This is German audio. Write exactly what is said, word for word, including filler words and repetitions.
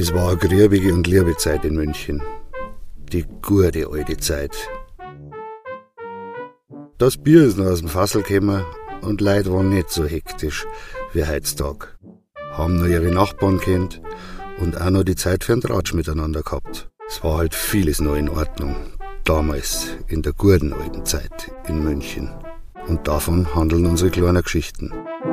Es war eine grübige und liebe Zeit in München. Die gute alte Zeit. Das Bier ist noch aus dem Fassel gekommen und Leute waren nicht so hektisch wie heutzutage. Haben noch ihre Nachbarn kennt und auch noch die Zeit für einen Tratsch miteinander gehabt. Es war halt vieles noch in Ordnung. Damals, in der guten alten Zeit in München. Und davon handeln unsere kleinen Geschichten.